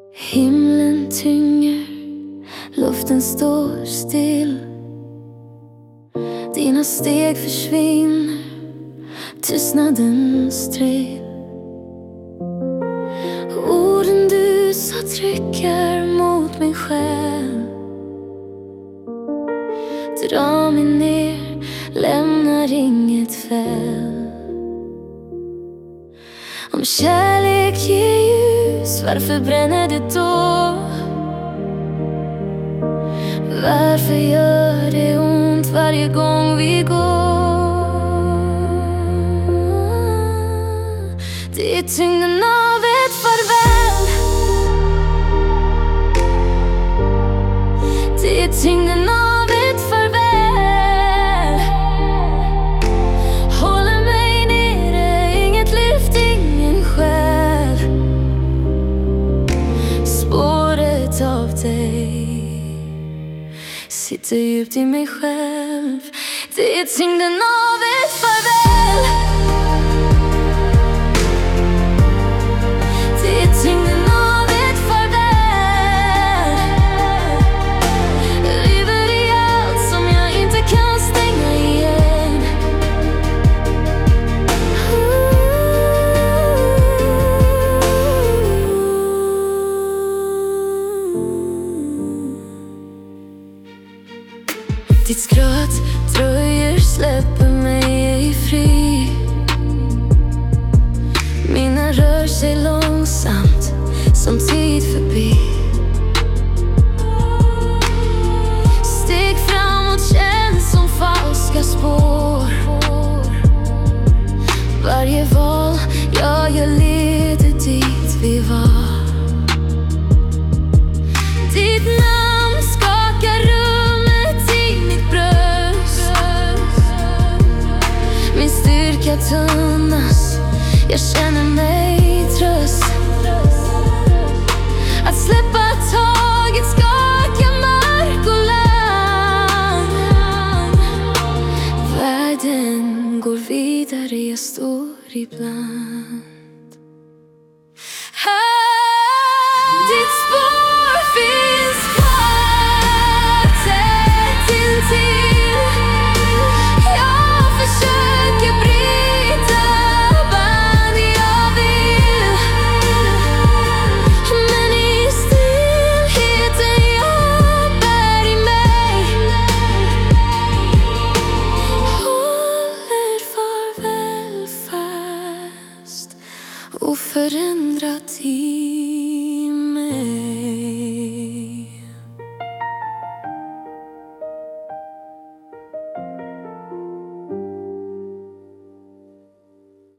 Himlen tynger, luften står still. Dina steg försvinner, tystnadens trill. Orden du sa trycker mot min själ. Dra mig ner, lämnar inget fäll. Om kärlek ger ljus, varför bränner det då? Varför gör det ont varje gång vi går? Det är tyngden av ett farväl. Det är tyngden av ett farväl. Håller mig nere, inget lyft, ingen själ. Spåret av dig sitter djupt i mig själv. Det är tyngden av ett farväl. Det är tyngden av ett farväl. River i allt som jag inte kan stänga igen. Ditt skratt dröjer, släpper mig fri. Mina rör sig långsamt som tid förbi. Steg framåt känns som falska spår. Varje val jag gör leder dit vi var. Ditt namn skakar rummet i mitt bröst. Min styrka tunnas, jag känner mig tröst. Att släppa taget skakar mark och land. Världen går vidare, jag står ibland. Ditt spår finns kvar, tätt intill. Jag försöker bryta band jag vill. Men i stillheten jag bär i mig håller farväl fast oförändrad tid.